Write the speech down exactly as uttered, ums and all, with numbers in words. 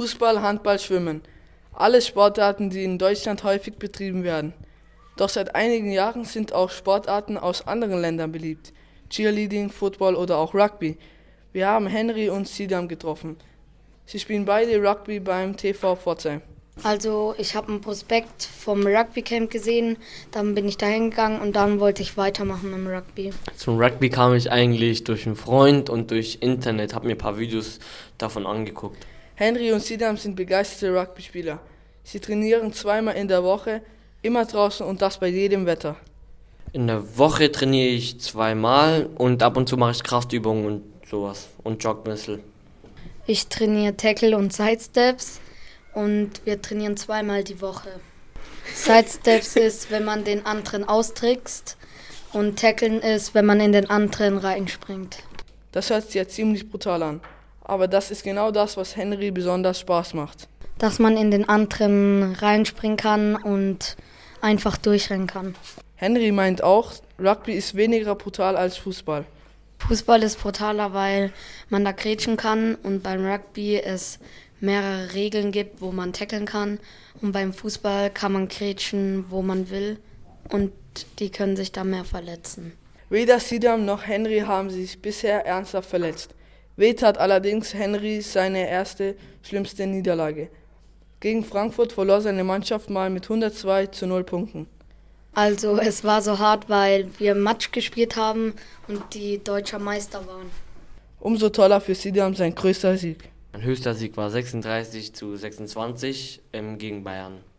Fußball, Handball, Schwimmen. Alle Sportarten, die in Deutschland häufig betrieben werden. Doch seit einigen Jahren sind auch Sportarten aus anderen Ländern beliebt. Cheerleading, Football oder auch Rugby. Wir haben Henry und Sidam getroffen. Sie spielen beide Rugby beim T V Pforzheim. Also ich habe ein Prospekt vom Rugby-Camp gesehen, dann bin ich da hingegangen und dann wollte ich weitermachen im Rugby. Zum Rugby kam ich eigentlich durch einen Freund und durch Internet, habe mir ein paar Videos davon angeguckt. Henry und Sidam sind begeisterte Rugby-Spieler. Sie trainieren zweimal in der Woche, immer draußen und das bei jedem Wetter. In der Woche trainiere ich zweimal und ab und zu mache ich Kraftübungen und sowas und jogge ein bisschen. Ich trainiere Tackle und Sidesteps und wir trainieren zweimal die Woche. Sidesteps ist, wenn man den anderen austrickst und Tacklen ist, wenn man in den anderen reinspringt. Das hört sich ja ziemlich brutal an, aber das ist genau das, was Henry besonders Spaß macht. Dass man in den anderen reinspringen kann und einfach durchrennen kann. Henry meint auch, Rugby ist weniger brutal als Fußball. Fußball ist brutaler, weil man da grätschen kann und beim Rugby es mehrere Regeln gibt, wo man tackeln kann. Und beim Fußball kann man grätschen, wo man will und die können sich da mehr verletzen. Weder Sidam noch Henry haben sich bisher ernsthaft verletzt. Weh tat allerdings Henry seine erste, schlimmste Niederlage. Gegen Frankfurt verlor seine Mannschaft mal mit hundertzwei zu null Punkten. Also es war so hart, weil wir Match gespielt haben und die deutscher Meister waren. Umso toller für Sidam sein größter Sieg. Mein höchster Sieg war sechsunddreißig zu sechsundzwanzig ähm, gegen Bayern.